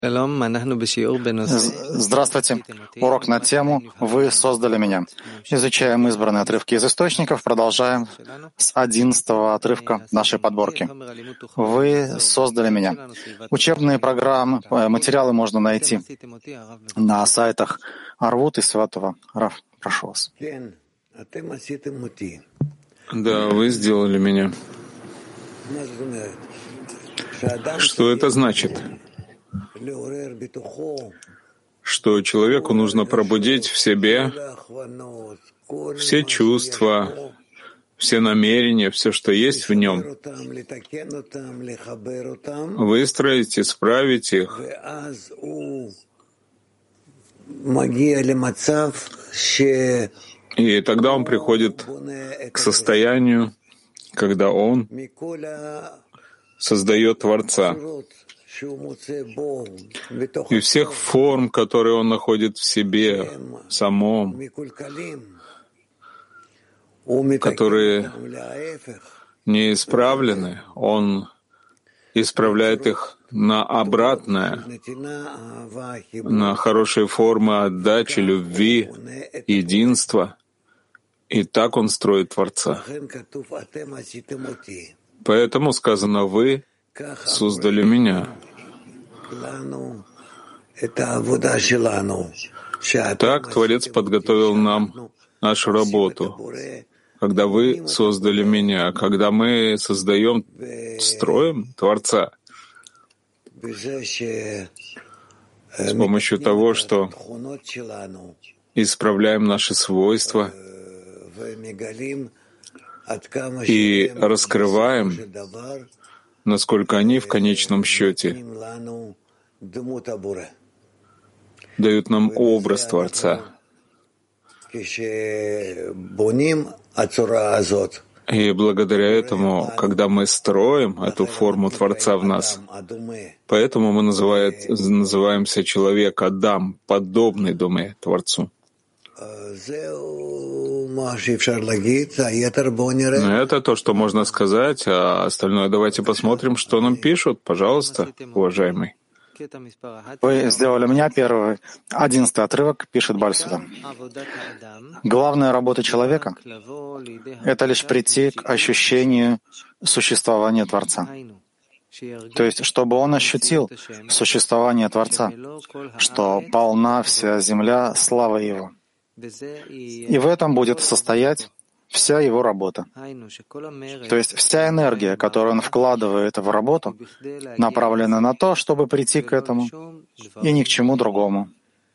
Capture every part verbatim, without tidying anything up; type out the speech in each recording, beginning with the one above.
Здравствуйте. Урок на тему «Вы создали меня». Изучаем избранные отрывки из источников. Продолжаем с одиннадцатого отрывка нашей подборки. «Вы создали меня». Учебные программы, материалы можно найти на сайтах Арвут и Святого. Рав, прошу вас. Да, вы сделали меня. Что это значит? Что человеку нужно пробудить в себе все чувства, все намерения, все, что есть в нем, выстроить, исправить их, и тогда он приходит к состоянию, когда он создает Творца. И всех форм, которые он находит в себе самом, которые не исправлены, он исправляет их на обратное, на хорошие формы отдачи, любви, единства. И так он строит Творца. Поэтому сказано: «Вы создали меня». Так Творец подготовил нам нашу работу, когда вы создали меня, когда мы создаем, строим Творца с помощью того, что исправляем наши свойства и раскрываем, насколько они в конечном счете дают нам образ Творца. И благодаря этому, когда мы строим эту форму Творца в нас, поэтому мы называет, называемся человек Адам, подобный Думе, Творцу. Это то, что можно сказать, а остальное давайте посмотрим, что нам пишут. Пожалуйста, уважаемый. Вы сделали меня первый. Одиннадцатый отрывок пишет Бальсуда. Главная работа человека — это лишь прийти к ощущению существования Творца. То есть, чтобы он ощутил существование Творца, что полна вся земля славой Его. И в этом будет состоять вся его работа. То есть вся энергия, которую он вкладывает в работу, направлена на то, чтобы прийти к этому, и ни к чему другому.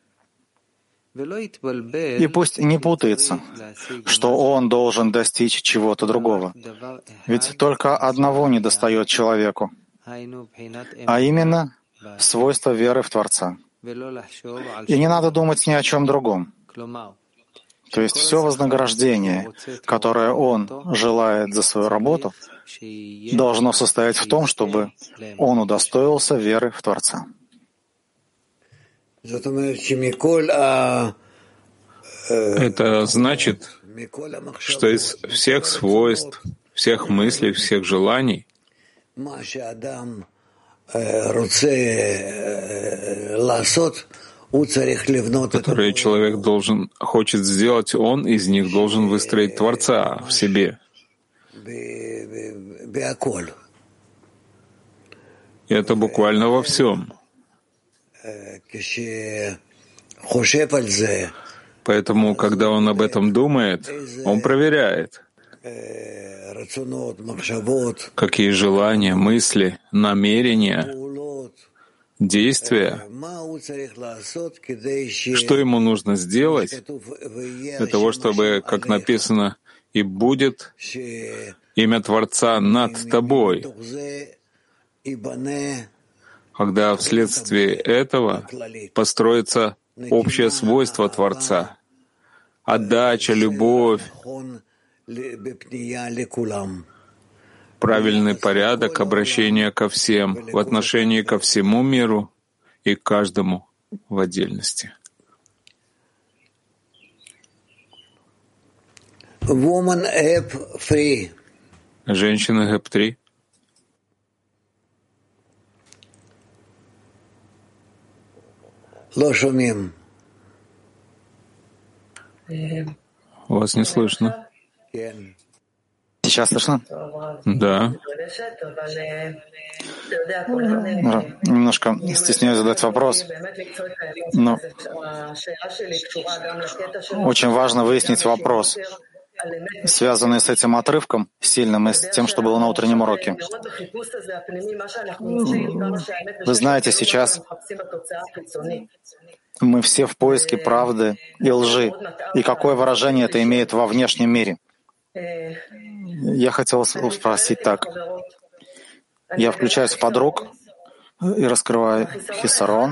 И пусть не путается, что он должен достичь чего-то другого. Ведь только одного недостает человеку, а именно свойство веры в Творца. И не надо думать ни о чем другом. То есть все вознаграждение, которое он желает за свою работу, должно состоять в том, чтобы он удостоился веры в Творца. Это значит, что из всех свойств, всех мыслей, всех желаний, которые человек должен, хочет сделать, он из них должен выстроить Творца в себе. И это буквально во всем. Поэтому, когда он об этом думает, он проверяет, какие желания, мысли, намерения, действия, что ему нужно сделать для того, чтобы, как написано, «И будет имя Творца над тобой», когда вследствие этого построится общее свойство Творца, отдача, любовь, правильный порядок обращения ко всем, в отношении ко всему миру и к каждому в отдельности. Женщина Гэп три. Вас не слышно. Сейчас слышно? Да. Немножко стесняюсь задать вопрос, но очень важно выяснить вопрос, связанный с этим отрывком сильным и с тем, что было на утреннем уроке. Вы знаете, сейчас мы все в поиске правды и лжи. И какое выражение это имеет во внешнем мире? Я хотел спросить так. Я включаюсь в подруг и раскрываю хисарон.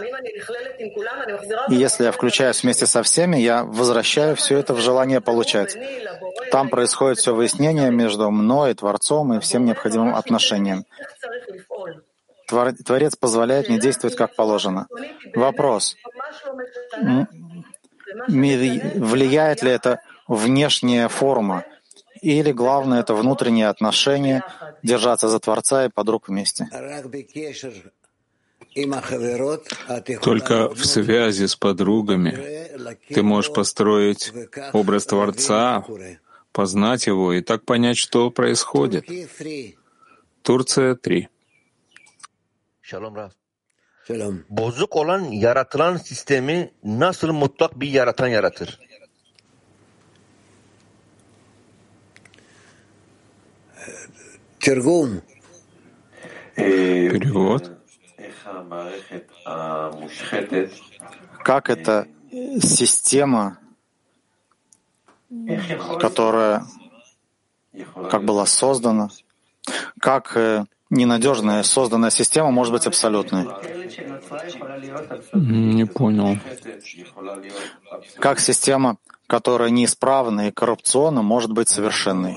И если я включаюсь вместе со всеми, я возвращаю все это в желание получать. Там происходит все выяснение между мной, Творцом и всем необходимым отношением. Творец позволяет мне действовать как положено. Вопрос. Влияет ли это внешняя форма? Или главное — это внутренние отношения, держаться за Творца и подруг вместе? Только в связи с подругами ты можешь построить образ Творца, познать его и так понять, что происходит. Турция три. Shalom Rav. Bozuk olan yaratılan sistemi nasıl mutlak bir yaratan yaratır? Тергум. Перевод. Как эта система, которая как была создана, как ненадежная созданная система может быть абсолютной? Не понял. Как система, которая неисправна и коррупционна, может быть совершенной?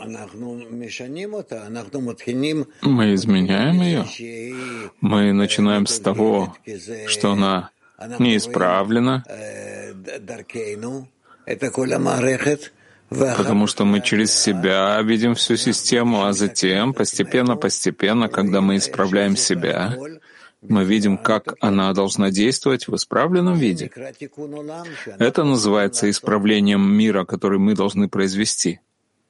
Мы изменяем ее. Мы начинаем с того, что она неисправлена, потому что мы через себя видим всю систему, а затем, постепенно-постепенно, когда мы исправляем себя, мы видим, как она должна действовать в исправленном виде. Это называется исправлением мира, который мы должны произвести.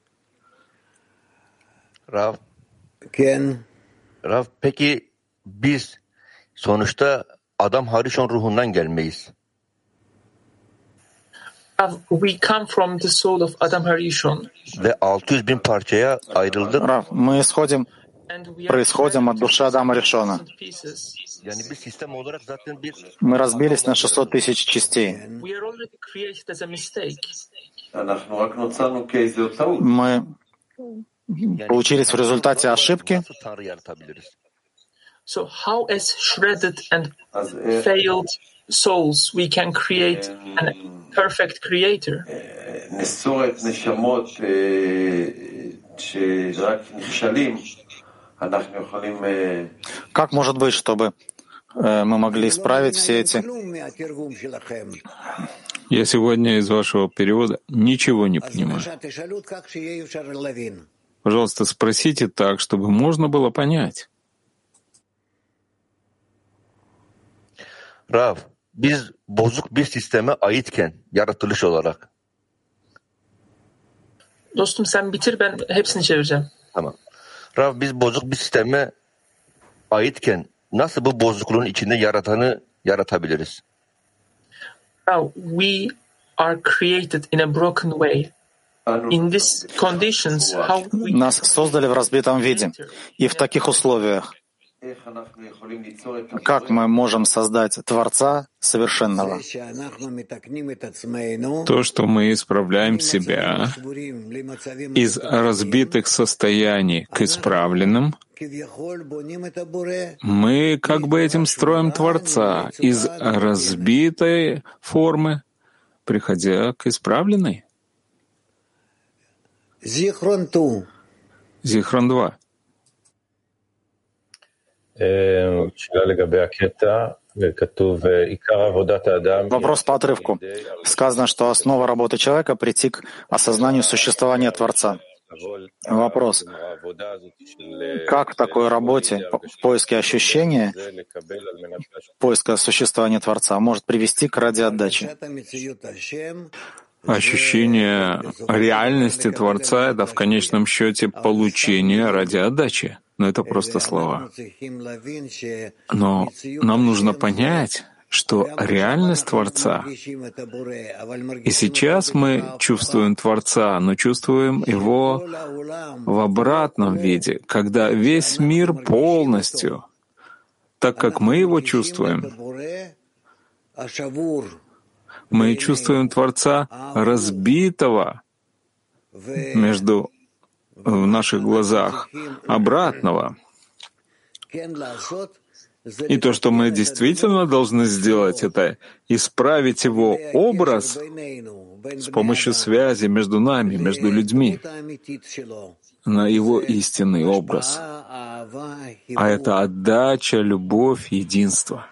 Rav, Rav, peki biz sonuçta Adam Harishon ruhundan gelmeyiz. We come from the soul of Adam Harishon. Ve altı yüz bin parçaya ayrıldık. Рав, мы исходим, происходим от души Адама Ришона. Yani bir sistem olarak zaten bir Мы разбились на шестьсот тысяч частей. We are already created as a mistake. Мы получились в результате ошибки. Tanrı yaratabiliriz. So how as shredded and failed souls we can create a perfect creator? Как может быть, чтобы э, мы могли исправить все эти... Я сегодня из вашего перевода ничего не понимаю. Пожалуйста, спросите так, чтобы можно было понять. Rav, biz bozuk bir sisteme aitken yaratılış olarak. Dostum sen bitir, ben hepsini çevireceğim. Tamam. Rav, biz bozuk bir sisteme aitken nasıl bu bozukluğun içinde yaratanı yaratabiliriz? Now we are created in a broken way. In these conditions, how we... Нас создали в разбитом виде. И в таких условиях как мы можем создать Творца совершенного? То, что мы исправляем себя из разбитых состояний к исправленным, мы как бы этим строим Творца из разбитой формы, приходя к исправленной. Зихрон два. Вопрос по отрывку. Сказано, что основа работы человека — прийти к осознанию существования Творца. Вопрос. Как в такой работе, в поиске ощущения, поиска существования Творца, может привести к радиоотдаче? Ощущение реальности Творца — это в конечном счете получение радиоотдачи. Но это просто слова. Но нам нужно понять, что реальность Творца, и сейчас мы чувствуем Творца, но чувствуем его в обратном виде, когда весь мир полностью, так как мы его чувствуем, мы чувствуем Творца разбитого между в наших глазах, обратного. И то, что мы действительно должны сделать, это исправить его образ с помощью связи между нами, между людьми, на его истинный образ. А это отдача, любовь, единство.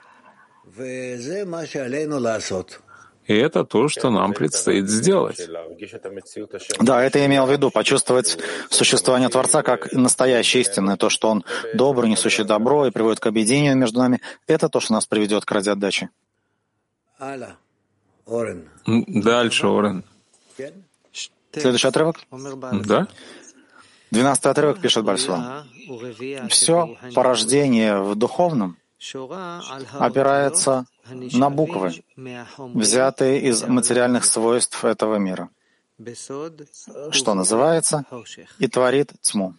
И это то, что нам предстоит сделать. Да, это я имел в виду, почувствовать существование Творца как настоящее истинное, то, что Он добрый, несущий добро и приводит к объединению между нами, это то, что нас приведет к радиоотдаче. Дальше, Орен. Следующий отрывок? Да. Двенадцатый отрывок пишет Бальсулам. Все порождение в духовном опирается на буквы, взятые из материальных свойств этого мира, что называется, и творит тьму.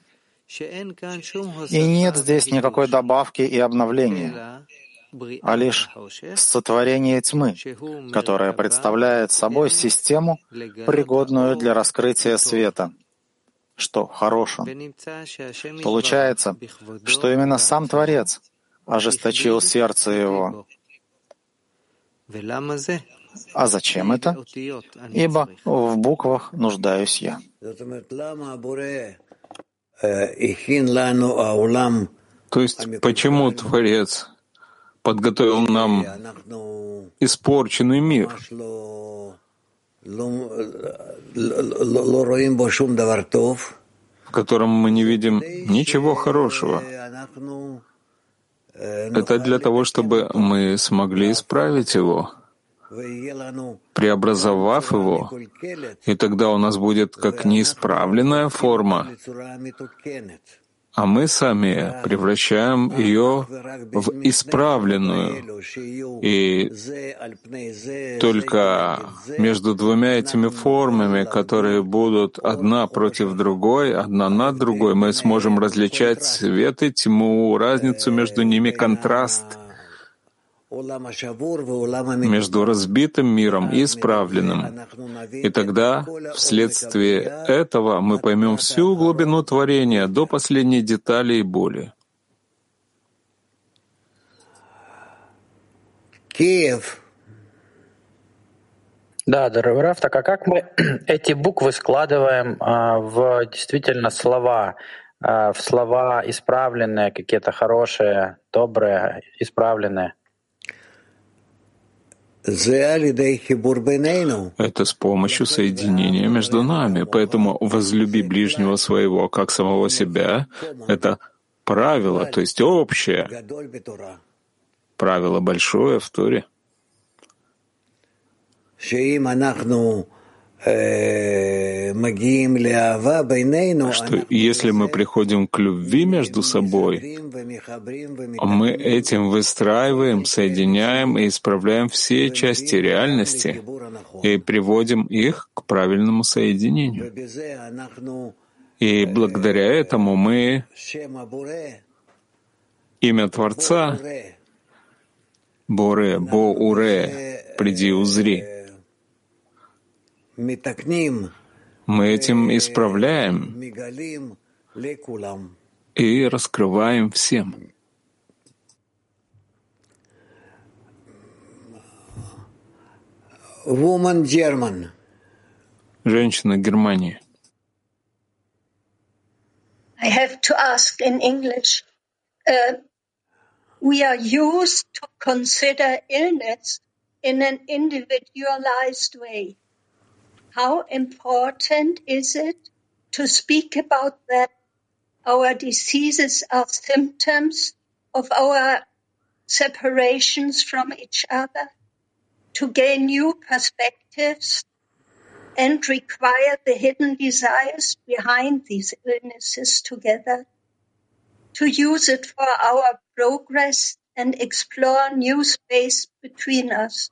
И нет здесь никакой добавки и обновления, а лишь сотворение тьмы, которая представляет собой систему, пригодную для раскрытия света, что хорош он. Получается, что именно сам Творец ожесточил сердце его. А зачем это? Ибо в буквах нуждаюсь я. То есть, почему Творец подготовил нам испорченный мир, в котором мы не видим ничего хорошего? Это для того, чтобы мы смогли исправить его, преобразовав его, и тогда у нас будет как неисправленная форма, а мы сами превращаем ее в исправленную. И только между двумя этими формами, которые будут одна против другой, одна над другой, мы сможем различать свет и тьму, разницу между ними, контраст между разбитым миром и исправленным. И тогда, вследствие этого, мы поймем всю глубину творения до последней детали и боли. Киев. Да, дорогой Раф, так а как мы эти буквы складываем а, в действительно слова, а, в слова исправленные, какие-то хорошие, добрые, исправленные? Это с помощью соединения между нами. Поэтому возлюби ближнего своего как самого себя — это правило, то есть общее. Правило большое в Торе. Что если мы приходим к любви между собой, мы этим выстраиваем, соединяем и исправляем все части реальности и приводим их к правильному соединению. И благодаря этому мы имя Творца Боре, Бо-Уре, приди узри. Мы этим исправляем и раскрываем всем. Woman German. Женщина Германии. I have to ask in English. Uh, we are used to consider illness in an individualized way. How important is it to speak about that our diseases are symptoms of our separations from each other, to gain new perspectives and require the hidden desires behind these illnesses together, to use it for our progress and explore new space between us.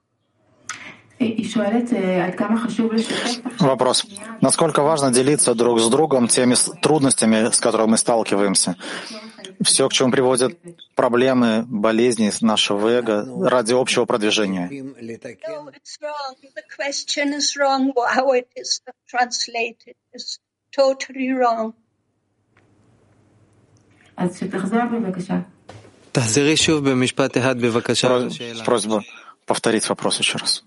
Вопрос. Насколько важно делиться друг с другом теми трудностями, с которыми мы сталкиваемся? Все, к чему приводят проблемы, болезни нашего эго ради общего продвижения. No, it's wrong. The question is wrong. How it is translated is totally wrong. Просьба повторить вопрос еще раз.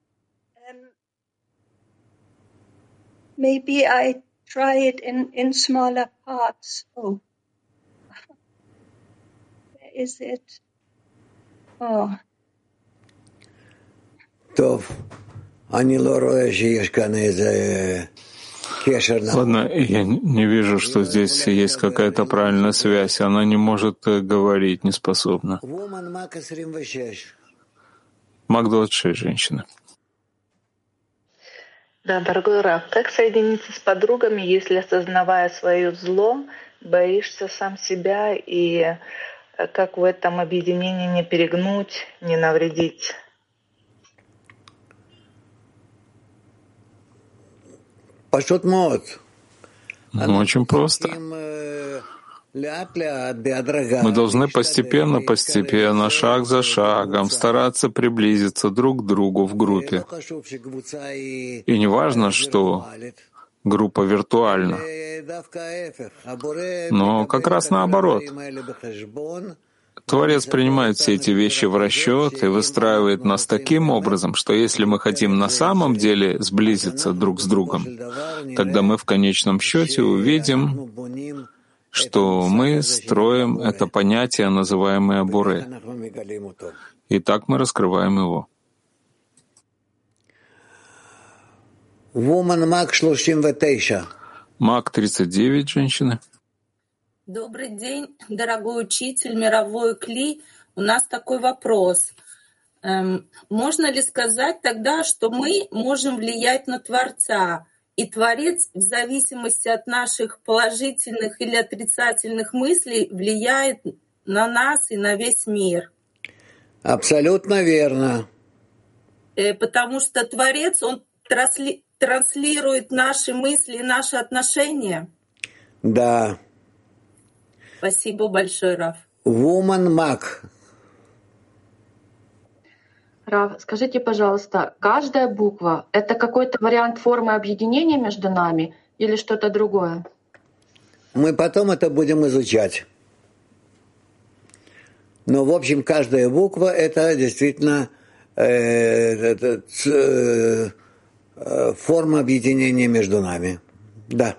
Maybe I try it in, in smaller parts. Oh. Where is it? Oh. Ладно, я не вижу, что здесь есть какая-то правильная связь. Она не может говорить, не способна. Мак двадцать шесть, женщина. Да, дорогой Рав, как соединиться с подругами, если, осознавая свое зло, боишься сам себя, и как в этом объединении не перегнуть, не навредить? Ну, очень просто. Мы должны постепенно, постепенно, шаг за шагом стараться приблизиться друг к другу в группе. И не важно, что группа виртуальна, но как раз наоборот. Творец принимает все эти вещи в расчет и выстраивает нас таким образом, что если мы хотим на самом деле сблизиться друг с другом, тогда мы в конечном счете увидим, что мы строим это понятие, называемое Боре. И так мы раскрываем его. Мак тридцать девять, женщины. Добрый день, дорогой учитель, мировой Кли. У нас такой вопрос. Эм, можно ли сказать тогда, что мы можем влиять на Творца, и Творец в зависимости от наших положительных или отрицательных мыслей влияет на нас и на весь мир? Абсолютно верно. Э, потому что Творец, он трансли, транслирует наши мысли и наши отношения? Да. Спасибо большое, Рав. Woman Мак. Рав, скажите, пожалуйста, каждая буква — это какой-то вариант формы объединения между нами или что-то другое? Мы потом это будем изучать. Но, в общем, каждая буква — это действительно э, это, э, э, форма объединения между нами. Да.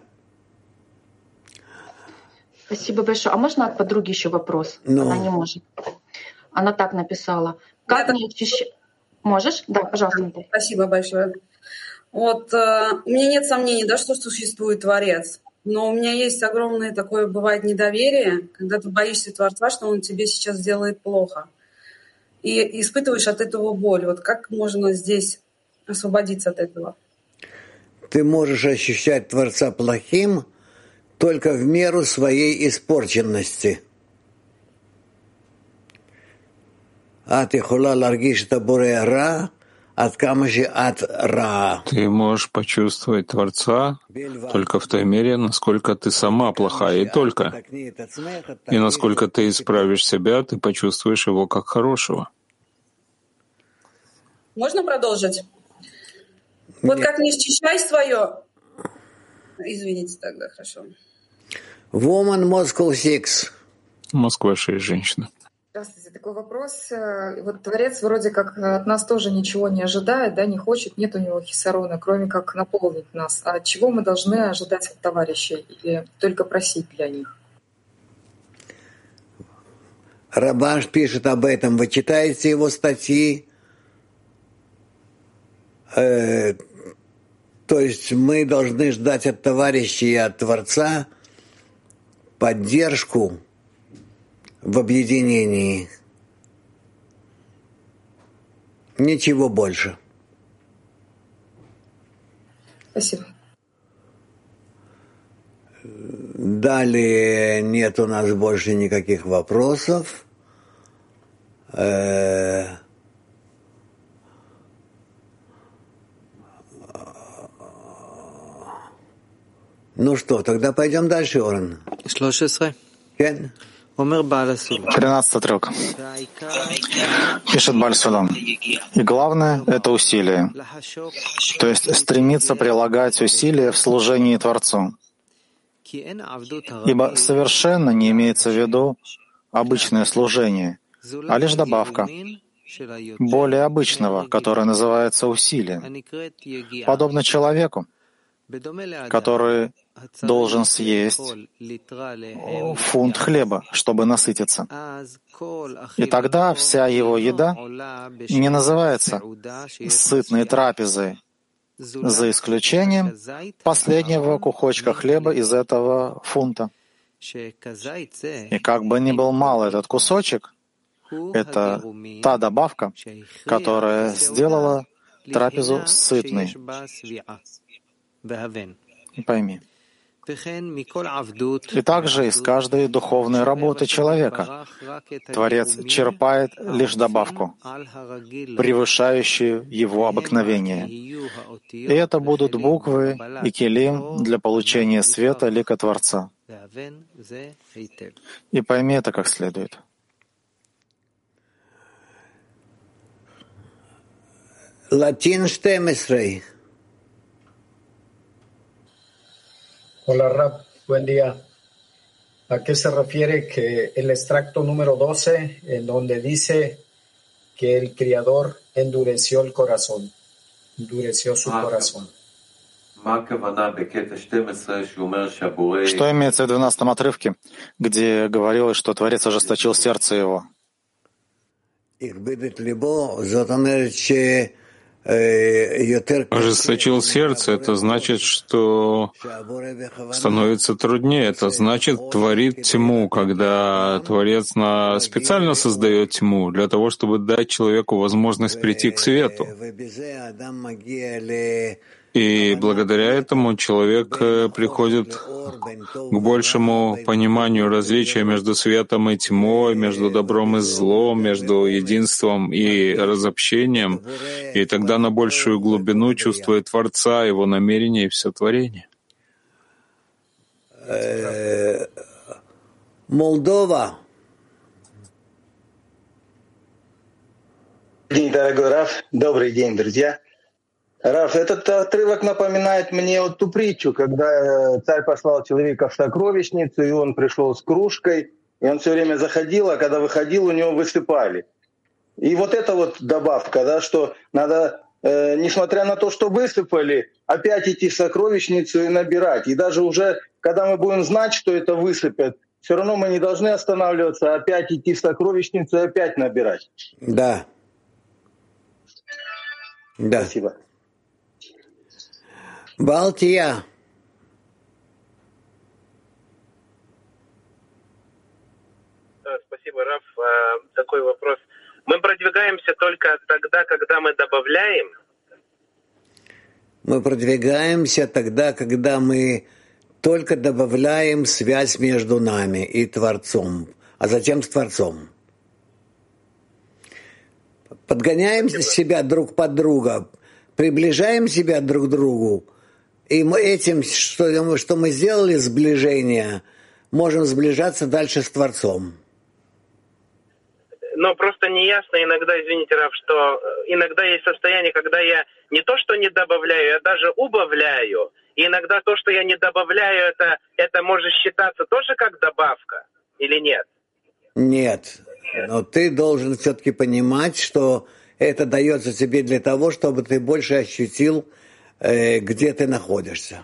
Спасибо большое. А можно от подруги еще вопрос? Но... Она не может. Она так написала. Как мне ощущать? Можешь? Да, пожалуйста. Спасибо большое. Вот э, у меня нет сомнений, да, что существует Творец. Но у меня есть огромное такое, бывает, недоверие, когда ты боишься Творца, что он тебе сейчас сделает плохо. И испытываешь от этого боль. Вот как можно здесь освободиться от этого? Ты можешь ощущать Творца плохим только в меру своей испорченности. Ты можешь почувствовать Творца только в той мере, насколько ты сама плохая, и только. И насколько ты исправишь себя, ты почувствуешь его как хорошего. Можно продолжить? Вот как не счищай свое... Извините тогда, хорошо. Woman Moscow шесть. Москва шесть, женщина. Здравствуйте. Такой вопрос. Вот Творец вроде как от нас тоже ничего не ожидает, да, не хочет, нет у него хисарона, кроме как наполнить нас. А чего мы должны ожидать от товарищей или только просить для них? Рабаш пишет об этом. Вы читаете его статьи? То есть мы должны ждать от товарищей и от Творца поддержку в объединении. Ничего больше. Спасибо. Далее нет у нас больше никаких вопросов. Э- Ну что, тогда пойдем дальше, Орен. тринадцатый отрывок. Пишет Бальсулам. И главное — это усилие. То есть стремиться прилагать усилия в служении Творцу. Ибо совершенно не имеется в виду обычное служение, а лишь добавка более обычного, которое называется усилием. Подобно человеку, который должен съесть фунт хлеба, чтобы насытиться. И тогда вся его еда не называется сытной трапезой, за исключением последнего кусочка хлеба из этого фунта. И как бы ни был мал этот кусочек, это та добавка, которая сделала трапезу сытной. Пойми. И также из каждой духовной работы человека Творец черпает лишь добавку, превышающую его обыкновение. И это будут буквы и келим для получения света лика Творца. И пойми это как следует. Латин четырнадцать. Hola Rab, buen día. ¿A qué se refiere que el extracto número doce, en donde dice que el Creador endureció el corazón, endureció su corazón? Что имеется в двенадцатом отрывке, где говорилось, что Творец ожесточил сердце его? Ожесточил сердце — это значит, что становится труднее. Это значит, творит тьму, когда Творец на... специально создает тьму для того, чтобы дать человеку возможность прийти к свету. И благодаря этому человек приходит к большему пониманию различия между светом и тьмой, между добром и злом, между единством и разобщением, и тогда на большую глубину чувствует Творца, его намерения и все творение. Молдова. День, дорогой Раф. Добрый день, друзья. Раф, этот отрывок напоминает мне вот ту притчу, когда царь послал человека в сокровищницу, и он пришел с кружкой, и он все время заходил, а когда выходил, у него высыпали. И вот это вот добавка, да, что надо, э, несмотря на то, что высыпали, опять идти в сокровищницу и набирать. И даже уже, когда мы будем знать, что это высыпят, все равно мы не должны останавливаться, а опять идти в сокровищницу и опять набирать. Да. Да. Спасибо. Балтия. Спасибо, Раф. Такой вопрос. Мы продвигаемся только тогда, когда мы добавляем? Мы продвигаемся тогда, когда мы только добавляем связь между нами и Творцом, а затем с Творцом. Подгоняем себя друг под друга, приближаем себя друг к другу, и мы этим, что, что мы сделали, сближение, можем сближаться дальше с Творцом. Но просто неясно иногда, извините, Раф, что иногда есть состояние, когда я не то, что не добавляю, я даже убавляю. И иногда то, что я не добавляю, это, это может считаться тоже как добавка или нет? Нет. Но ты должен все-таки понимать, что это дается тебе для того, чтобы ты больше ощутил, э, где ты находишься.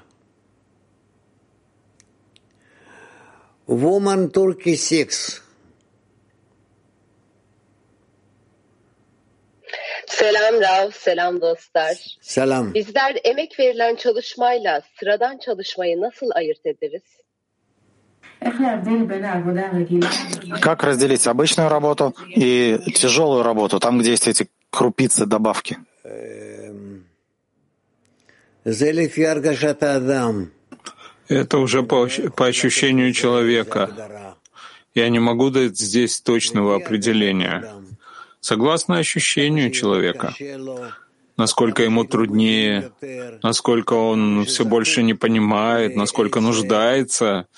Woman Turkey Six. Selam Rav, selam dostlar. Selam. Bizler emek verilen çalışmayla sıradan çalışmayı nasıl ayırt ederiz? Как разделить обычную работу и тяжелую работу, там, где есть эти крупицы добавки? Это уже по, по ощущению человека. Я не могу дать здесь точного определения. Согласно ощущению человека, насколько ему труднее, насколько он все больше не понимает, насколько нуждается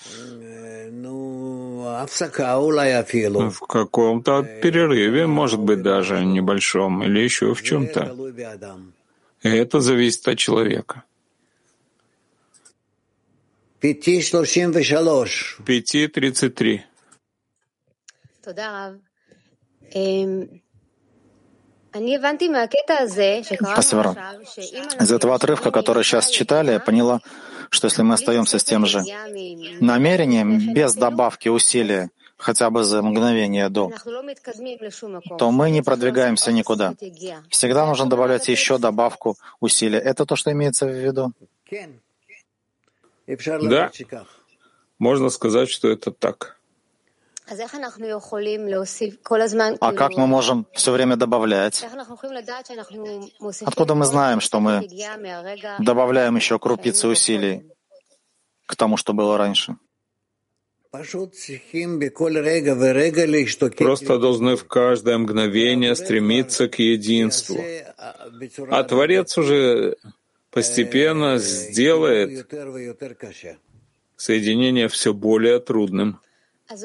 в каком-то перерыве, может быть, даже небольшом, или еще в чем-то. И это зависит от человека. Пяти тридцать три. Спасибо, Рав. Из этого отрывка, который сейчас читали, я поняла, что если мы остаемся с тем же намерением, без добавки усилия, хотя бы за мгновение до, то мы не продвигаемся никуда. Всегда нужно добавлять еще добавку усилия. Это то, что имеется в виду? Да, можно сказать, что это так. А как мы можем все время добавлять? Откуда мы знаем, что мы добавляем еще крупицы усилий к тому, что было раньше? Просто должны в каждое мгновение стремиться к единству. А Творец уже постепенно сделает соединение все более трудным. Так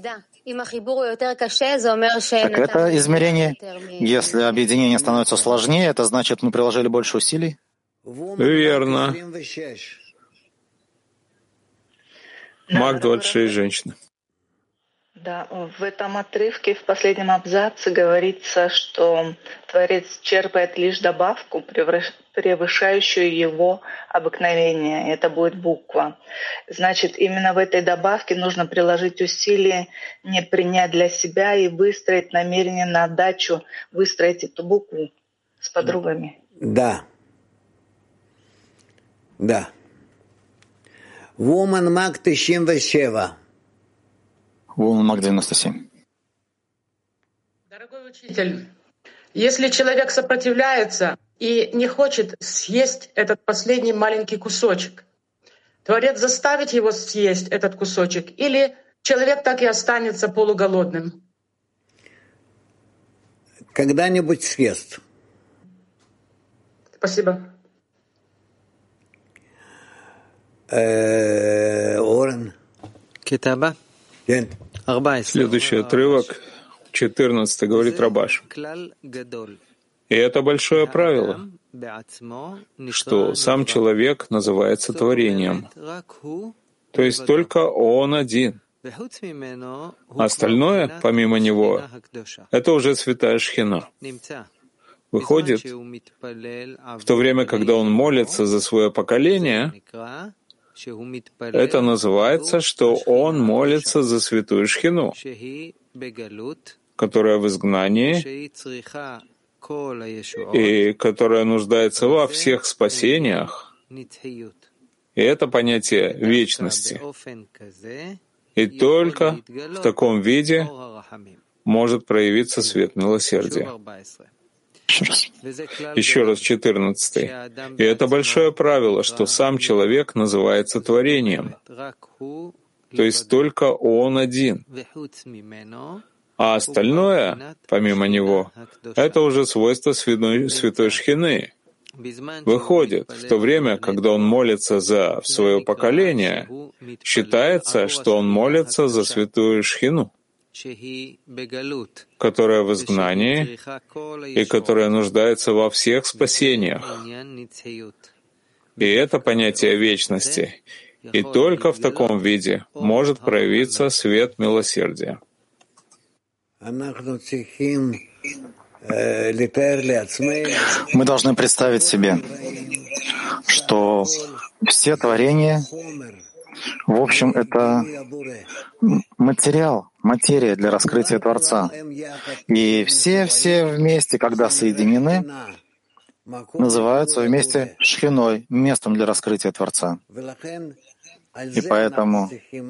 это измерение. Если объединение становится сложнее, это значит, мы приложили больше усилий? Верно. Мак двадцать шесть, женщина. Да, в этом отрывке, в последнем абзаце говорится, что Творец черпает лишь добавку, превышающую его обыкновение. Это будет буква. Значит, именно в этой добавке нужно приложить усилия, не принять для себя и выстроить намерение на отдачу, выстроить эту букву с подругами. Да. Да. Woman Mag девяносто семь. Woman Mag девяносто семь. Дорогой учитель, если человек сопротивляется и не хочет съесть этот последний маленький кусочек, Творец заставит его съесть этот кусочек, или человек так и останется полуголодным? Когда-нибудь съест. Спасибо. Орен. Китаба. Следующий отрывок, четырнадцатый, говорит Рабаш. И это большое правило, что сам человек называется творением, то есть только он один. Остальное, помимо него, это уже святая шхина. Выходит, в то время, когда он молится за свое поколение, это называется, что он молится за святую шхину, которая в изгнании и которая нуждается во всех спасениях. И это понятие вечности. И только в таком виде может проявиться свет милосердия. Еще раз. Еще раз, четырнадцатый. И это большое правило, что сам человек называется творением, то есть только он один. А остальное, помимо него, это уже свойство святой, святой шхины. Выходит, в то время, когда он молится за свое поколение, считается, что он молится за святую шхину, которая в изгнании и которая нуждается во всех спасениях. И это понятие вечности. И только в таком виде может проявиться свет милосердия. Мы должны представить себе, что все творения, в общем, это материал, материя для раскрытия Творца. И все-все вместе, когда соединены, называются вместе шхиной, местом для раскрытия Творца. И поэтому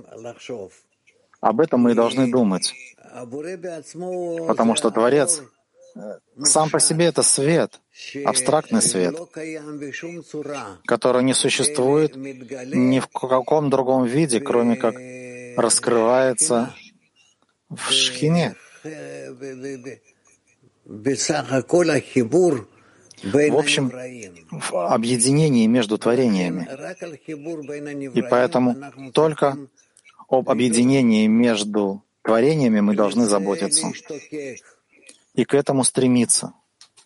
об этом мы и должны думать. Потому что Творец сам по себе — это свет, абстрактный свет, который не существует ни в каком другом виде, кроме как раскрывается в шхине. В общем, в объединении между творениями. И поэтому только об объединении между творениями мы должны заботиться и к этому стремиться.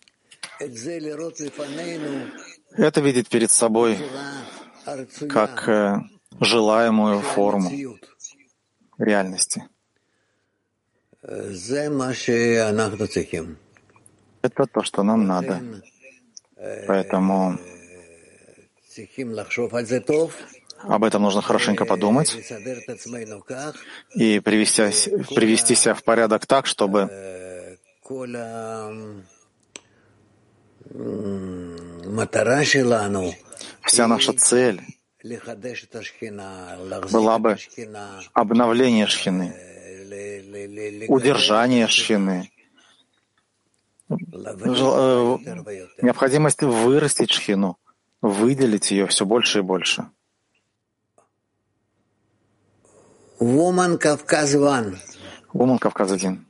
Это видеть перед собой как э, желаемую форму реальности. Это то, что нам надо. Поэтому об этом нужно хорошенько подумать и привести, привести себя в порядок так, чтобы вся наша цель была бы обновление шхины, удержание шхины, необходимость вырастить шхину, выделить ее все больше и больше. Woman Кавказ один. Woman Кавказ один.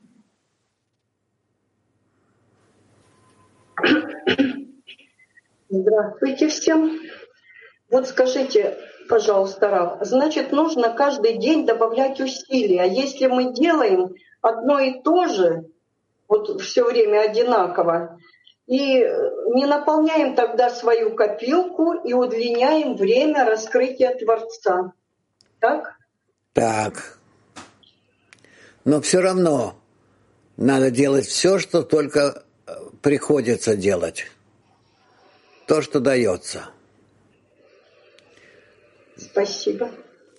Здравствуйте всем. Вот скажите, пожалуйста, Рав, значит, нужно каждый день добавлять усилия. А если мы делаем одно и то же, вот все время одинаково, и не наполняем тогда свою копилку и удлиняем время раскрытия Творца. Так? Так. Но все равно надо делать все, что только приходится делать. То, что дается. Спасибо.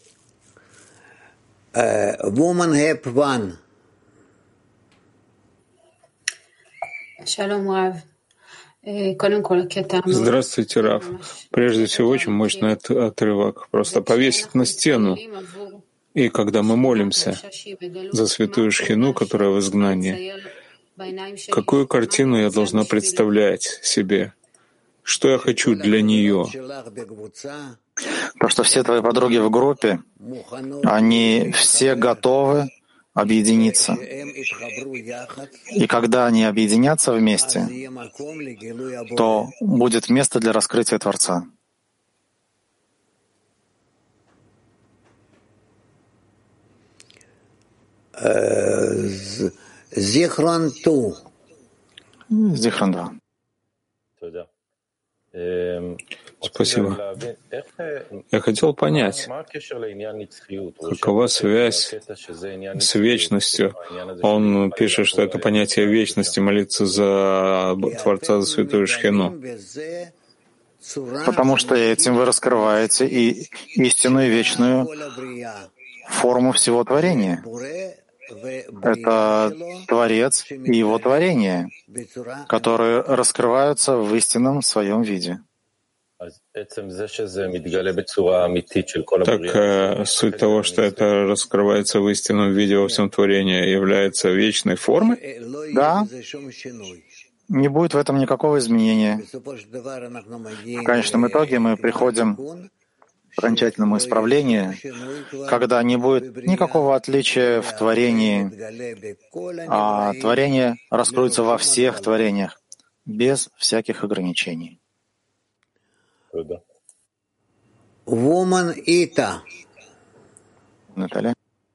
Uh, woman Hep One. Здравствуйте, Рав. Прежде всего, очень мощный отрывок. Просто повесить на стену. И когда мы молимся за святую шхину, которая в изгнании, какую картину я должна представлять себе? Что я хочу для нее? То, что все твои подруги в группе, они все готовы объединиться. И когда они объединятся вместе, то будет место для раскрытия Творца. Зихрон ту. Зихрон два. Спасибо. Я хотел понять, какова связь с вечностью. Он пишет, что это понятие вечности, молиться за Творца, за святую шхину. Потому что этим вы раскрываете и истинную и вечную форму всего творения. Это Творец и Его творение, которые раскрываются в истинном своем виде. Так э, суть того, что это раскрывается в истинном виде во всем творении, является вечной формой? Да. Не будет в этом никакого изменения. В конечном итоге мы приходим к окончательному исправлению, когда не будет никакого отличия в творении, а творение раскроется во всех творениях, без всяких ограничений. Woman Ita. Наталья.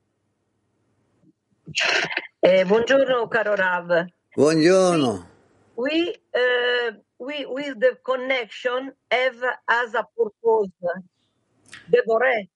Eh, buongiorno, caro Rav. Buongiorno. We, uh, we, with the connection, have as a purpose the Boré.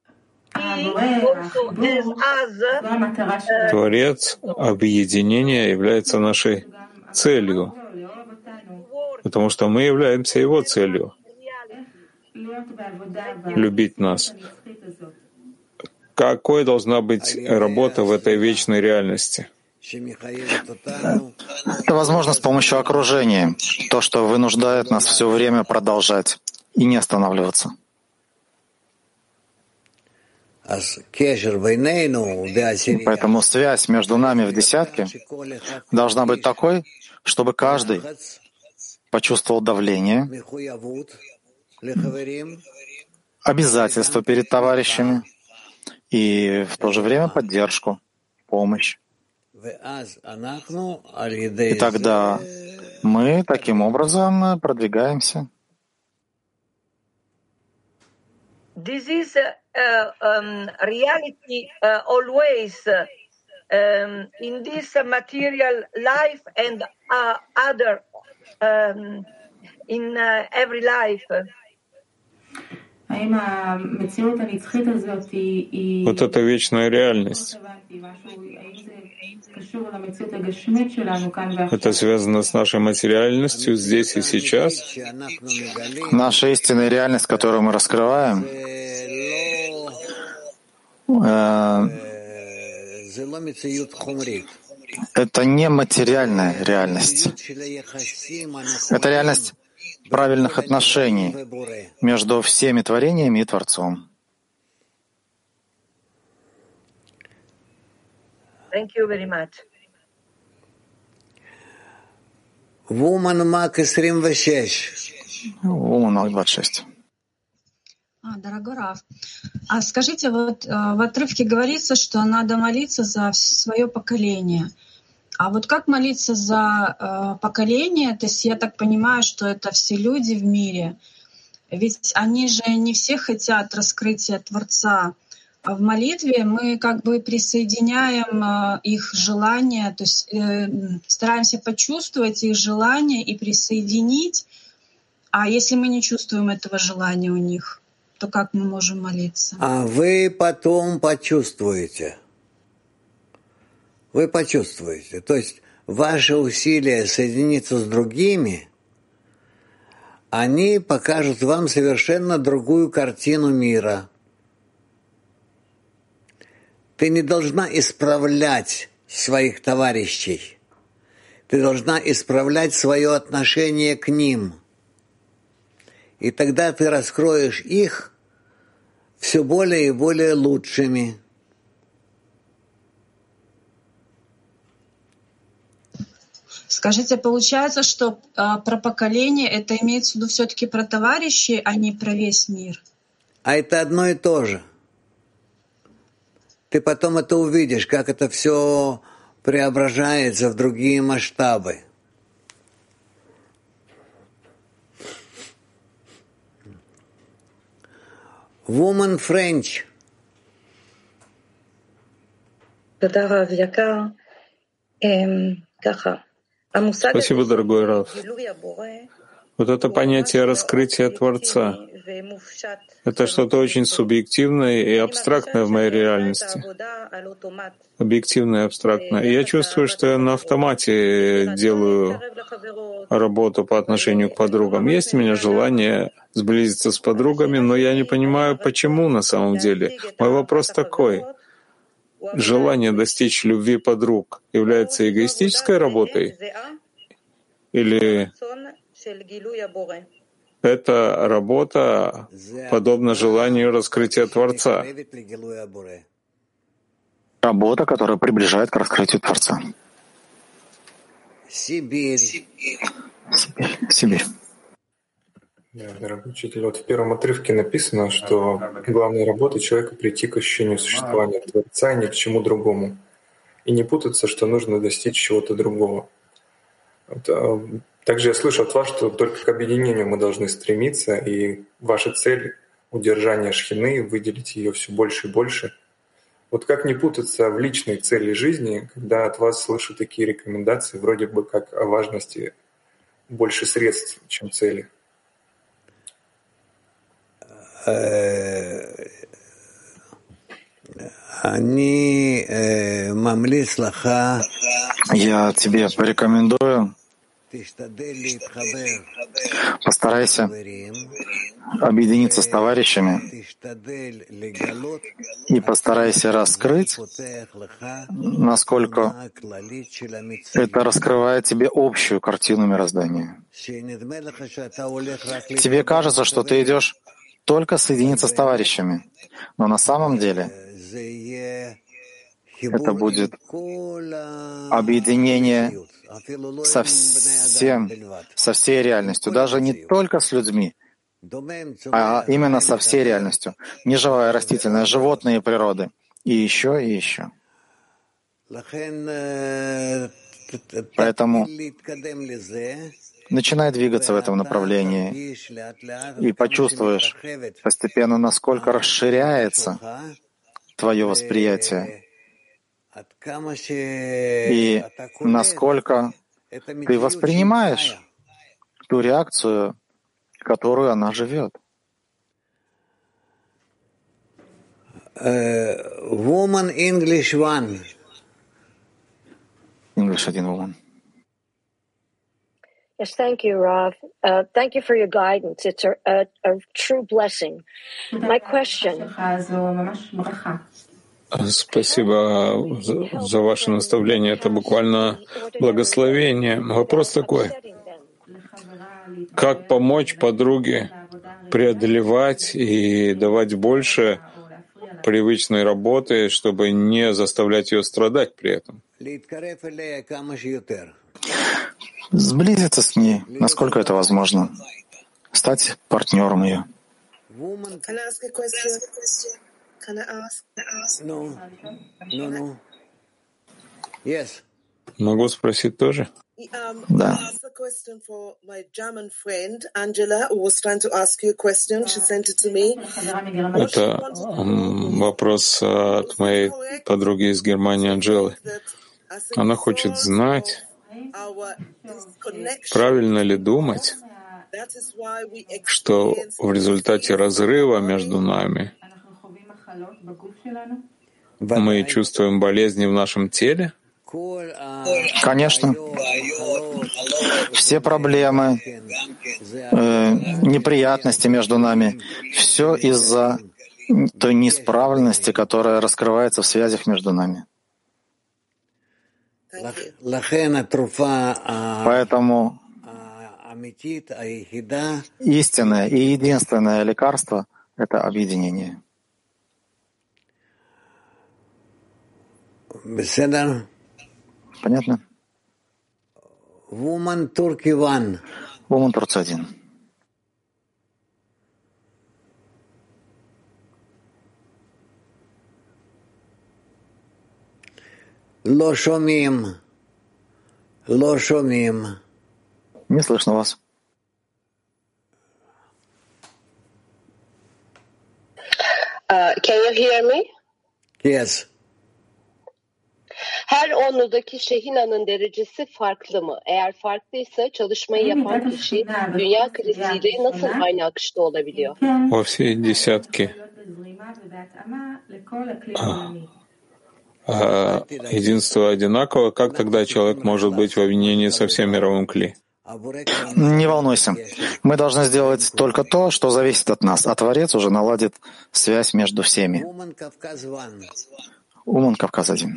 Творец объединения является нашей целью, потому что мы являемся Его целью — любить нас. какой должна быть работа в этой вечной реальности? Это возможно с помощью окружения, то, что вынуждает нас все время продолжать и не останавливаться. Поэтому связь между нами в десятке должна быть такой, чтобы каждый почувствовал давление, обязательства перед товарищами и в то же время поддержку, помощь. И тогда мы таким образом продвигаемся. This is uh, um, reality uh, always uh, um, in this uh, material life and uh, other um, in uh, every life. Вот эта вечная реальность. Это связано с нашей материальностью здесь и сейчас. Наша истинная реальность, которую мы раскрываем, э, это не материальная реальность. Это реальность правильных отношений между всеми творениями и Творцом. Thank you very much. Woman Мак двадцать шесть. Woman Мак двадцать шесть. А, дорогой Рав, а скажите, вот в отрывке говорится, что надо молиться за свое поколение. А вот как молиться за э, поколение? То есть я так понимаю, что это все люди в мире. Ведь они же не все хотят раскрытия Творца. А в молитве мы как бы присоединяем э, их желания, то есть э, стараемся почувствовать их желания и присоединить. А если мы не чувствуем этого желания у них, то как мы можем молиться? А вы потом почувствуете. Вы почувствуете. То есть ваши усилия соединиться с другими, они покажут вам совершенно другую картину мира. Ты не должна исправлять своих товарищей. Ты должна исправлять свое отношение к ним. И тогда ты раскроешь их все более и более лучшими. Скажите, получается, что а, про поколение это имеется в виду все-таки про товарищей, а не про весь мир? А это одно и то же. Ты потом это увидишь, как это все преображается в другие масштабы. Woman French. Спасибо, дорогой Рав. Вот это понятие раскрытия Творца — это что-то очень субъективное и абстрактное в моей реальности. Объективное и абстрактное. И я чувствую, что я на автомате делаю работу по отношению к подругам. Есть у меня желание сблизиться с подругами, но я не понимаю, почему на самом деле. Мой вопрос такой. Желание достичь любви подруг является эгоистической работой? Или это работа подобна желанию раскрытия Творца? Работа, которая приближает к раскрытию Творца. Сибирь. Сибирь. Сибирь. Да, дорогой учитель, вот в первом отрывке написано, что главная работа человека — прийти к ощущению существования Творца и ни к чему другому. И не путаться, что нужно достичь чего-то другого. Вот, а, также я слышу от вас, что только к объединению мы должны стремиться, и ваша цель — удержание шхины, выделить ее все больше и больше. Вот как не путаться в личной цели жизни, когда от вас слышу такие рекомендации, вроде бы как о важности больше средств, чем цели? Они мамлис лаха. Я тебе порекомендую, постарайся объединиться с товарищами и постарайся раскрыть, насколько это раскрывает тебе общую картину мироздания. Тебе кажется, что ты идешь только соединиться с товарищами, но на самом деле это будет объединение со всем, со всей реальностью, даже не только с людьми, а именно со всей реальностью. Неживая, растительная, животные природы. И еще, и еще. Поэтому начинай двигаться в этом направлении и почувствуешь постепенно, насколько расширяется твое восприятие и насколько ты воспринимаешь ту реакцию, которую она живет. Uh, woman English one. English один, woman. Yes, thank you, Rav. Uh, thank you for your guidance. It's a, a, a true blessing. My question. Спасибо за ваше наставление. Это буквально благословение. Вопрос такой. Как помочь подруге преодолевать и давать больше привычной работы, чтобы не заставлять ее страдать при этом? Сблизиться с ней, насколько это возможно. Стать партнером ее. Can I ask? No. No, no. Yes. Могу спросить тоже? Да. A question for my German friend Angela, who was trying to ask you a question. She sent it to me. Это вопрос от моей подруги из Германии Анжелы. Она хочет знать, правильно ли думать, что в результате разрыва между нами мы чувствуем болезни в нашем теле? Конечно. Все проблемы, э, неприятности между нами, все из-за той неисправленности, которая раскрывается в связях между нами. Поэтому истинное и единственное лекарство — это объединение. Понятно? Woman Turkey one. Woman Турция один. Lo shomim. Lo shomim. Не слышно вас. Uh, can you hear me? Yes. Her onludaki Şehina'nın derecesi farklı mı? Eğer farklıysa çalışmayı yapan kişi dünya kriziyle nasıl aynı akışta olabiliyor? Во всей десятке а, единство одинаково. Как тогда человек может быть в объединении со всем мировым кли? Не волнуйся. Мы должны сделать только то, что зависит от нас, а Творец уже наладит связь между всеми. Уман Кавказ один.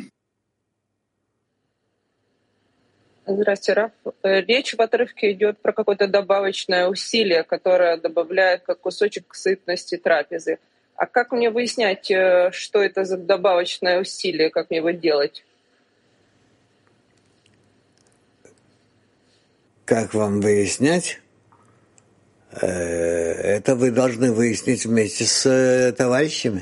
Здравствуйте, Раф. Речь в отрывке идет про какое-то добавочное усилие, которое добавляет как кусочек к сытности трапезы. А как мне выяснять, что это за добавочное усилие, как мне его делать? Как вам выяснять? Это вы должны выяснить вместе с товарищами.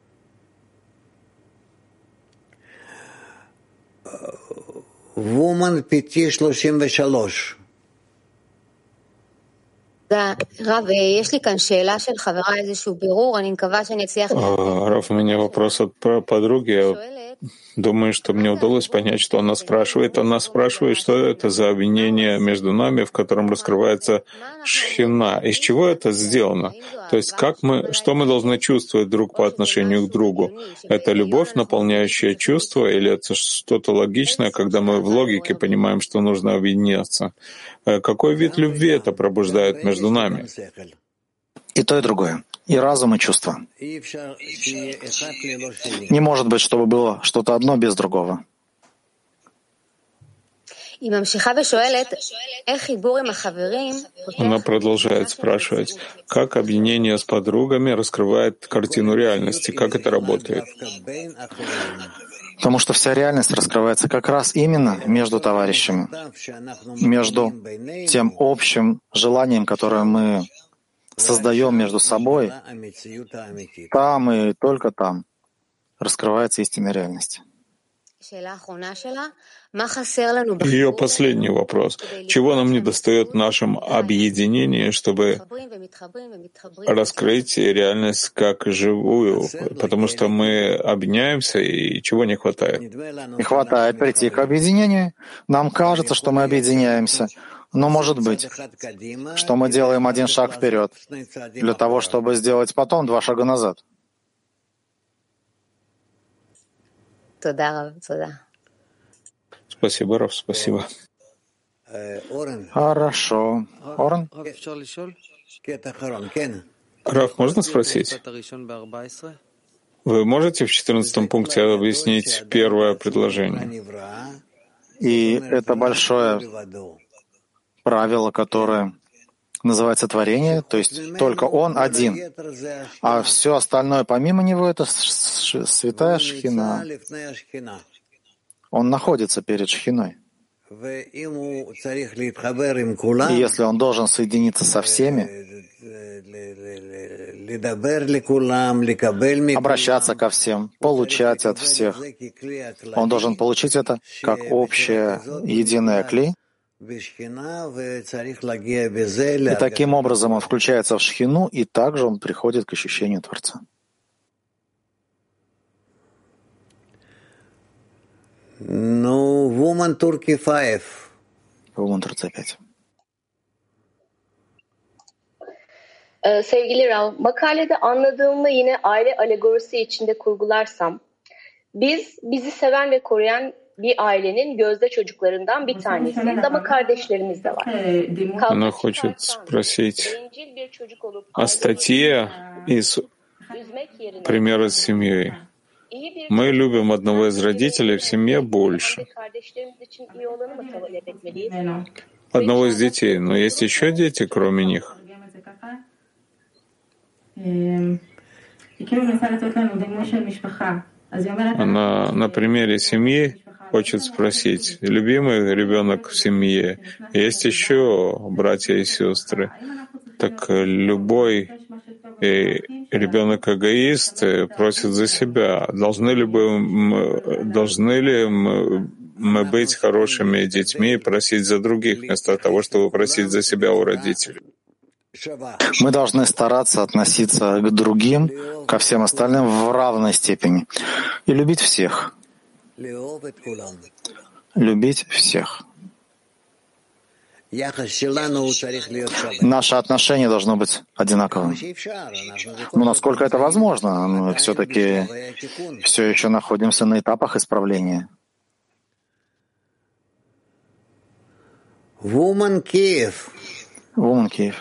Woman пяти шлошим вешалош. Да, Рав, יש לי כאן שאלה של חברה, איזשהו בירור, אני מקווה שאני אצליח... Раф, у меня вопрос от подруги. Я думаю, что мне удалось понять, что она спрашивает. Она спрашивает, что это за объединение между нами, в котором раскрывается шхина. Из чего это сделано? То есть как мы, что мы должны чувствовать друг по отношению к другу? Это любовь, наполняющая чувство, или это что-то логичное, когда мы в логике понимаем, что нужно объединяться? Какой вид любви это пробуждает между нами? И то, и другое. И разум, и чувства. Не может быть, чтобы было что-то одно без другого. Она продолжает спрашивать, как объединение с подругами раскрывает картину реальности, как это работает. Потому что вся реальность раскрывается как раз именно между товарищами, между тем общим желанием, которое мы создаем между собой. Там и только там раскрывается истинная реальность. Ее последний вопрос. Чего нам недостает в нашем объединении, чтобы раскрыть реальность как живую? Потому что мы объединяемся, и чего не хватает? Не хватает прийти к объединению. Нам кажется, что мы объединяемся. Но может быть, что мы делаем один шаг вперед, для того, чтобы сделать потом два шага назад. Спасибо, Раф, спасибо. Хорошо. Орен? Раф, можно спросить? Вы можете в четырнадцатом пункте объяснить первое предложение? И это большое правило, которое называется творение, то есть только он один, а все остальное помимо него — это святая шхина. Он находится перед шхиной. И если он должен соединиться со всеми, обращаться ко всем, получать от всех, он должен получить это как общее единое кли, и таким образом он включается в шхину, и также он приходит к ощущению Творца. Ну, Woman Turkey пять. Woman Turkey пять. Ee, sevgili Rav, makalede anladığımı yine aile alegorisi içinde kurgularsam, biz bizi seven ve koruyan bir ailenin gözde çocuklarından bir tanesiyiz ama kardeşlerimiz de var. Она хочет спросить о статье из примера с семьей. Мы любим одного из родителей в семье больше. Одного из детей, но есть еще дети, кроме них. Она на примере семьи хочет спросить, любимый ребенок в семье, есть еще братья и сестры. Так любой ребенок-эгоист просит за себя. Должны ли, мы, должны ли мы быть хорошими детьми и просить за других, вместо того, чтобы просить за себя у родителей? Мы должны стараться относиться к другим, ко всем остальным в равной степени и любить всех. Любить всех. Наше отношение должно быть одинаковым. Но насколько это возможно, мы все-таки все еще находимся на этапах исправления. Woman Kiev. Woman Kiev.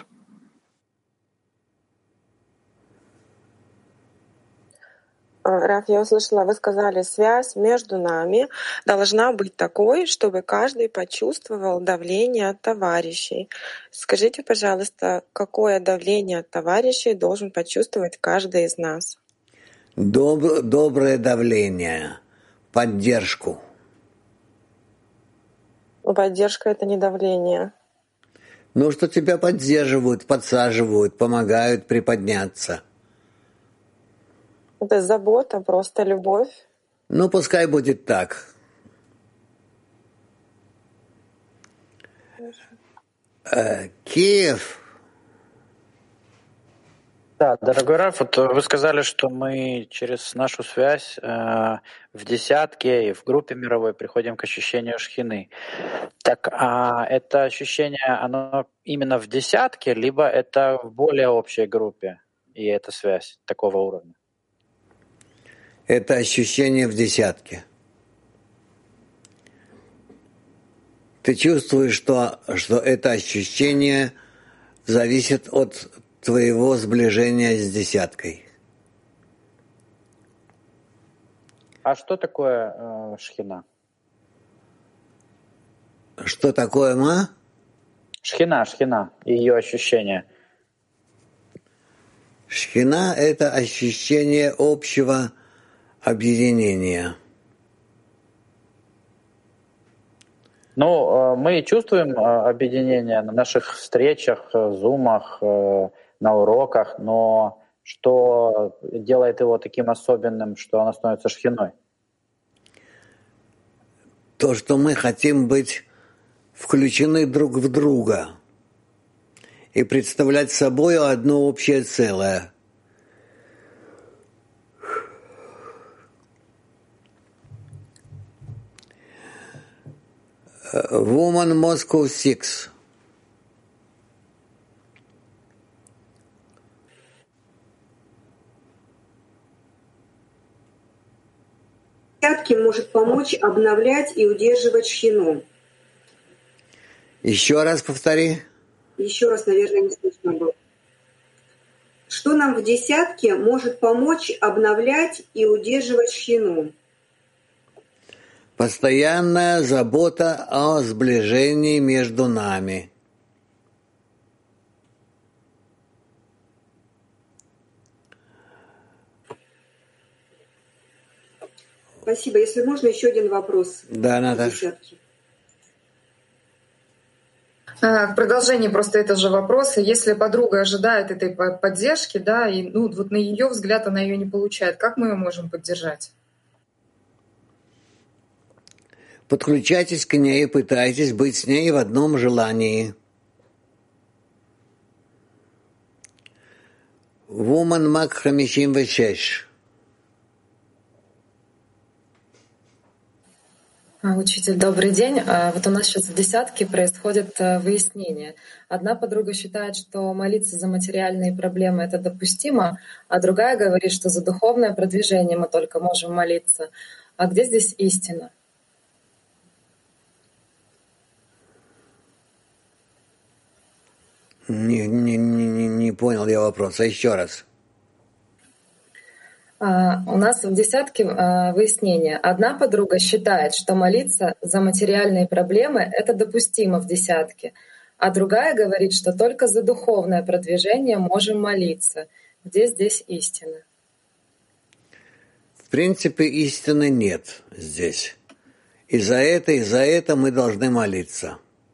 Раф, я услышала, вы сказали, связь между нами должна быть такой, чтобы каждый почувствовал давление от товарищей. Скажите, пожалуйста, какое давление от товарищей должен почувствовать каждый из нас? Доб- доброе давление, поддержку. Поддержка — это не давление. Ну, что тебя поддерживают, подсаживают, помогают приподняться. Это забота, просто любовь. Ну, пускай будет так. Э, Киев. Да, дорогой Раф, вот вы сказали, что мы через нашу связь э, в десятке и в группе мировой приходим к ощущению шхины. Так, а это ощущение, оно именно в десятке, либо это в более общей группе, и эта связь такого уровня? Это ощущение в десятке. Ты чувствуешь, что, что это ощущение зависит от твоего сближения с десяткой. А что такое э, шхина? Что такое ма? Шхина, шхина, ее ощущение. Шхина — это ощущение общего объединения. Ну, мы чувствуем объединение на наших встречах, зумах, на уроках, но что делает его таким особенным, что оно становится шхиной? То, что мы хотим быть включены друг в друга и представлять собой одно общее целое. Woman Moscow six. Десятки может помочь обновлять и удерживать шхину. Еще раз повтори. Еще раз, наверное, не слышно было. Что нам в десятке может помочь обновлять и удерживать шхину? Постоянная забота о сближении между нами. Спасибо. Если можно, еще один вопрос. Да, Наташа. В продолжении просто этого же вопроса, если подруга ожидает этой поддержки, да, и ну, вот на ее взгляд она ее не получает, как мы ее можем поддержать? Подключайтесь к ней и пытайтесь быть с ней в одном желании. Woman Мак пятьдесят шесть. Учитель, добрый день. Вот у нас сейчас в десятке происходит выяснение. Одна подруга считает, что молиться за материальные проблемы — это допустимо, а другая говорит, что за духовное продвижение мы только можем молиться. А где здесь истина? Не, не, не, не понял я вопроса. Еще раз. Uh, у нас в десятке uh, выяснение. Одна подруга считает, что молиться за материальные проблемы — это допустимо в десятке, а другая говорит, что только за духовное продвижение можем молиться. Где здесь истина? В принципе, истины нет здесь. И за это, и за это мы должны молиться.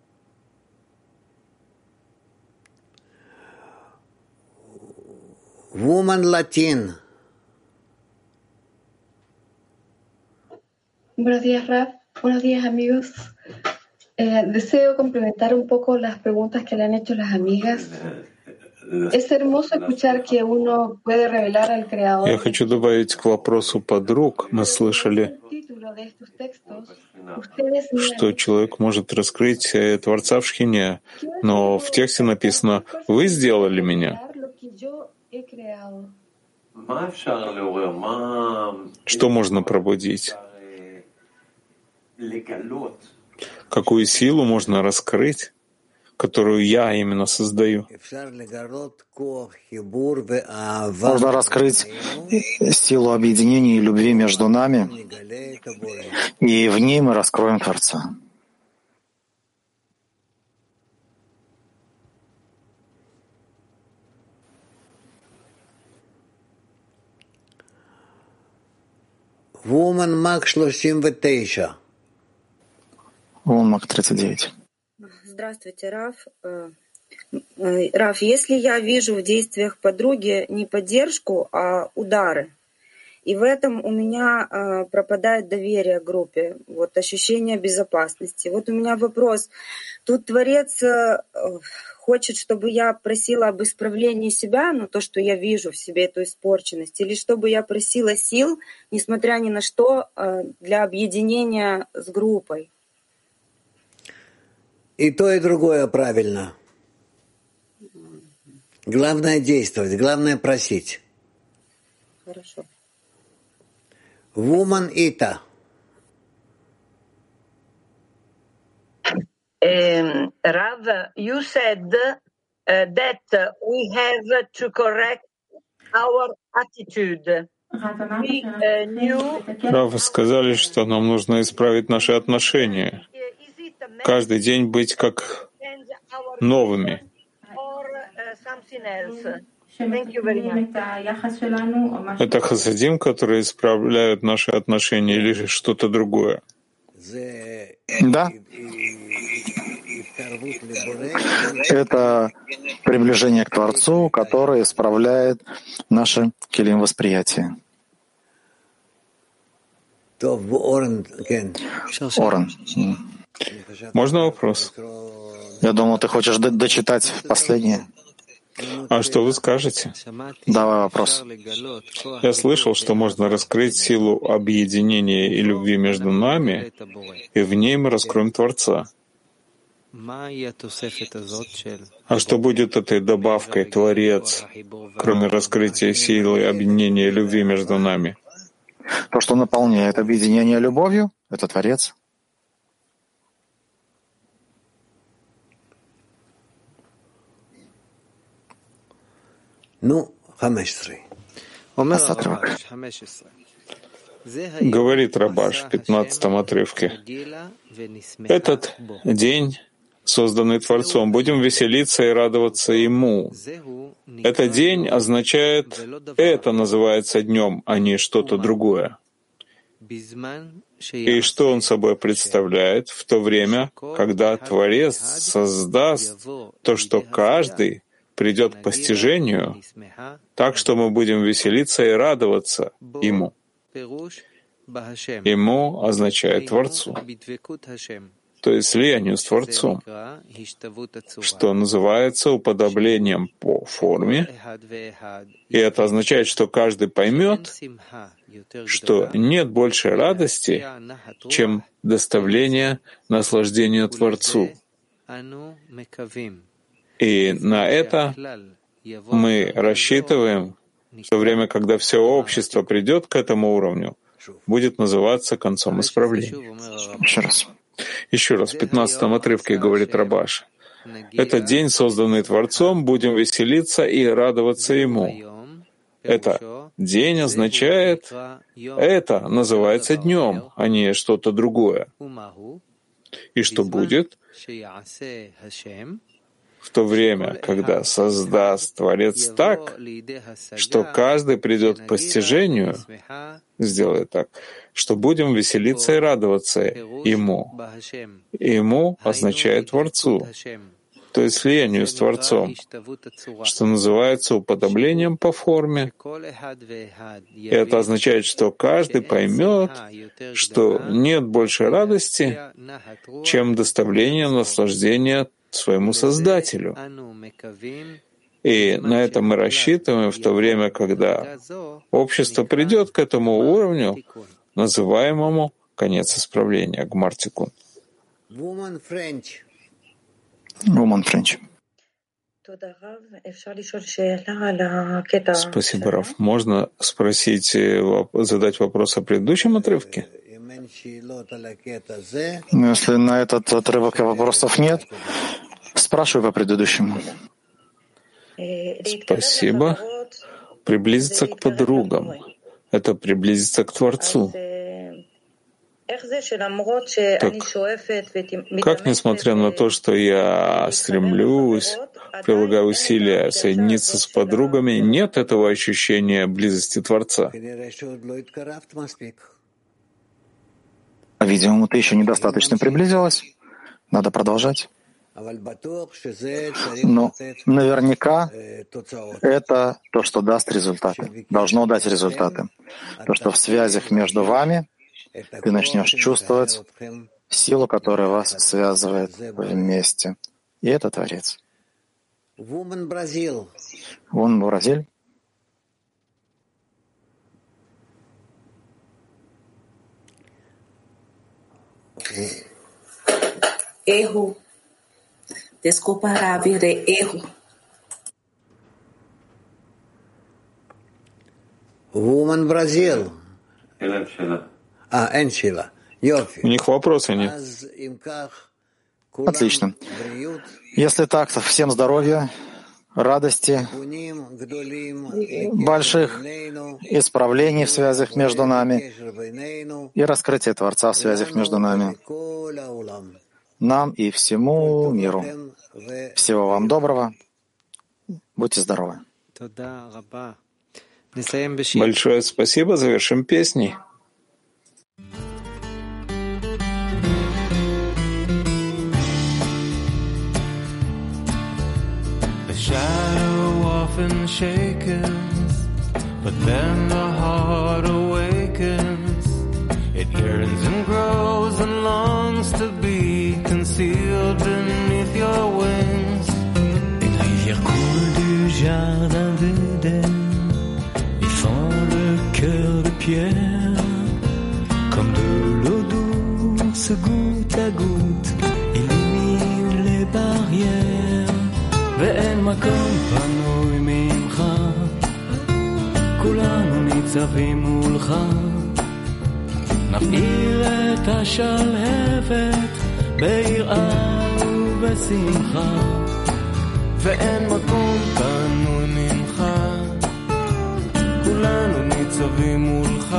Woman Latin. Buenos días, Raf. Buenos días, amigos. Eh, deseo complementar un poco las preguntas que le han hecho las amigas. Es hermoso escuchar que uno puede revelar al Creador. Я хочу добавить к вопросу подруг. Мы слышали, что человек может раскрыть Творца в шхине, но в тексте написано «Вы сделали меня». Что можно пробудить? Какую силу можно раскрыть, которую я именно создаю? Можно раскрыть силу объединения и любви между нами, и в ней мы раскроем Творца. Woman Мак тридцать девять. Woman Мак тридцать девять. Здравствуйте, Раф. Раф, если я вижу в действиях подруги не поддержку, а удары, и в этом у меня пропадает доверие к группе, вот ощущение безопасности. Вот у меня вопрос. Тут Творец хочет, чтобы я просила об исправлении себя, ну то, что я вижу в себе, эту испорченность, или чтобы я просила сил, несмотря ни на что, для объединения с группой? И то, и другое правильно. Главное действовать, главное просить. Хорошо. Woman Ita. Um, Rav, you said uh, that uh, we have to correct our attitude. We uh, knew. Равы сказали, что нам нужно исправить наши отношения. Каждый день быть как новыми. Это хасидим, которые исправляют наши отношения, или что-то другое? Да. Это приближение к Творцу, которое исправляет наше келим восприятие. Орен. Можно вопрос? Я думал, ты хочешь д- дочитать последнее. А что вы скажете? Давай вопрос. Я слышал, что можно раскрыть силу объединения и любви между нами, и в ней мы раскроем Творца. А что будет этой добавкой, Творец, кроме раскрытия силы объединения и любви между нами? То, что наполняет объединение любовью, это Творец. Ну, хамештрей. Говорит Рабаш в пятнадцатом отрывке. Этот день, созданный Творцом, будем веселиться и радоваться Ему. Этот день означает, это называется днем, а не что-то другое. И что он собой представляет в то время, когда Творец создаст то, что каждый придет к постижению, так что мы будем веселиться и радоваться Ему. Ему означает Творцу, то есть слиянию с Творцом, что называется уподоблением по форме, и это означает, что каждый поймет, что нет большей радости, чем доставление наслаждения Творцу. И на это мы рассчитываем, в то время, когда все общество придет к этому уровню, будет называться концом исправления. Еще раз. Еще раз, в пятнадцатом отрывке говорит Рабаш. Этот день, созданный Творцом, будем веселиться и радоваться Ему. Это день означает, это называется днем, а не что-то другое. И что будет? В то время, когда создаст Творец так, что каждый придет к постижению, сделает так, что будем веселиться и радоваться Ему. Ему означает Творцу, то есть слиянию с Творцом, что называется уподоблением по форме. И это означает, что каждый поймет, что нет большей радости, чем доставление наслаждения своему Создателю. И на это мы рассчитываем в то время, когда общество придет к этому уровню, называемому конец исправления, Гмартикун. Woman French. Спасибо, Раф. Можно спросить, задать вопрос о предыдущем отрывке? Но если на этот отрывок вопросов нет, спрашивай по предыдущему. Спасибо. Приблизиться к подругам — это приблизиться к Творцу. Так, как, несмотря на то, что я стремлюсь, прилагаю усилия соединиться с подругами, нет этого ощущения близости Творца? Видимо, ты еще недостаточно приблизилась. Надо продолжать. Но наверняка это то, что даст результаты, должно дать результаты. То, что в связях между вами ты начнешь чувствовать силу, которая вас связывает вместе. И это Творец. Вон Бразиль. Erro. Desculpa, Ravi, erro. Woman Brazil. А, Эншила. У них вопроса нет. Отлично. Если так, то всем здоровья, радости, больших исправлений в связях между нами и раскрытия Творца в связях между нами, нам и всему миру. Всего вам доброго. Будьте здоровы. Большое спасибо. Завершим песней. Often shakens, but then the heart awakens. It yearns and grows and longs to be concealed beneath your wings. Une rivière coule du jardin d'Éden, ils font le cœur de pierre, comme de l'eau douce goutte à goutte, illumine les barrières. ואין מקום פנוי ממך, כולנו ניצבים מולך, נבעיר את השלהבת ביראה ובשמחה. ואין מקום פנוי ממך, כולנו ניצבים מולך,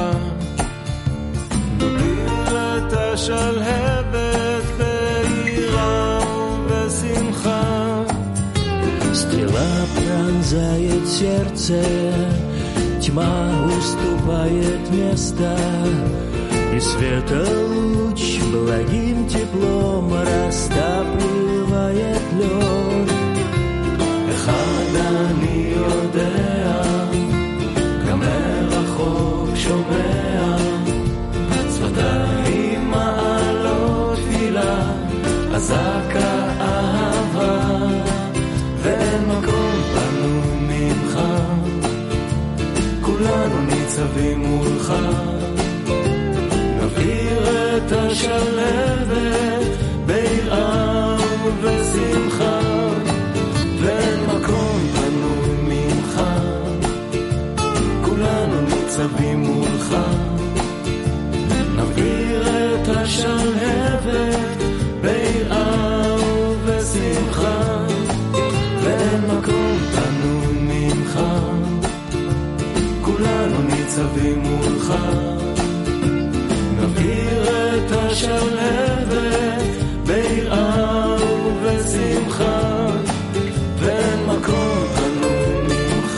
נבעיר את השלהבת ביראה ובשמחה. Стрела пронзает сердце, тьма уступает место, и светолуч благим теплом растапливает лед. אחד אני יודע, גם מרחוק שומע, שפתיים מעלות תפילה, אזעקה אהבה. ואין מקום פנוי ממך, כולנו ניצבים מולך, נבעיר את השלהבת ביראה ובשמחה. ואין מקום פנוי ממך, כולנו ניצבים מולך, נבעיר את השלהבת ביראה ובשמחה. ואין מקום פנוי ממך, כולנו ניצבים מולך, נבעיר את השלהבת ביראה ובשמחה. ואין מקום פנוי ממך,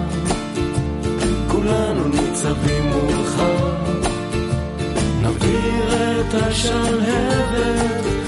כולנו ניצבים מולך, נבעיר את השלהבת